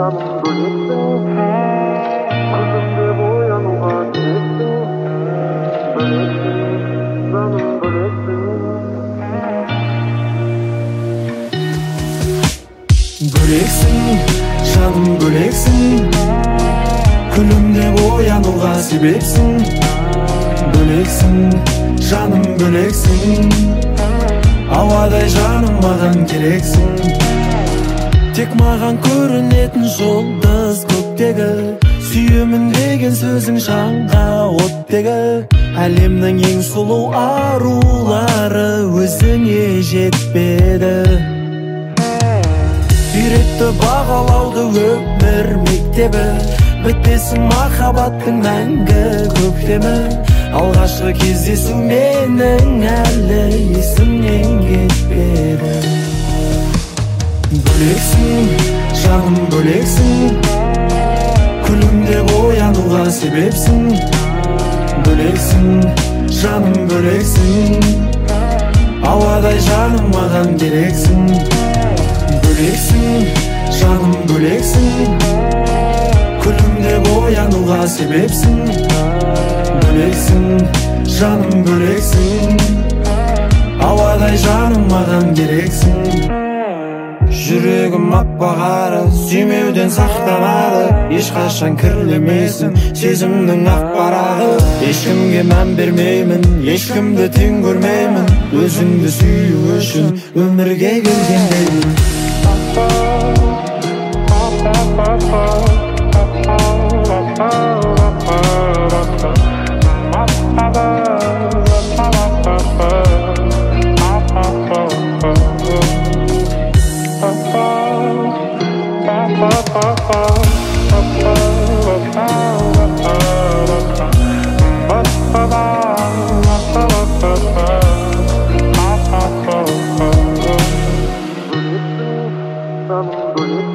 Böлекsin, жаным бöлекsin, күлімде оянуға себепсің. Бöлекsin, жаным бöлекsin, ауадай жаным маған керексің. Тек маған көрінетін жұлдыз көктегі, сүйемін деген сөзің жанға оттегі. Әлемнің ең сұлу арулары өзіңе жетпеді. Үйретті бағалауды өмір мектебі, бітпесін махаббаттың мәңгі көктемі. Алғашқы кездесу менің әлі есімнен кетпеді. Бöлекsin, жаным бöлекsin, күлімде оянуға себепсің. Бöлекsin, жаным бöлекsin, ауадай жаным маған керексің. Бöлекsin, жаным бöлекsin, күлімде оянуға себепсің. Бöлекsin, жаным бöлекsin, ауадай жаным маған керексің. Жүрегім аппағары, сүймеуден сақтанады, ешқашан кірлемесін сезімнің ақ парағы. Ешкімге мән бермеймін, ешкімді тең көрмеймін, өзіңді сүю үшін өмірге келгендеймін. Böлекsin,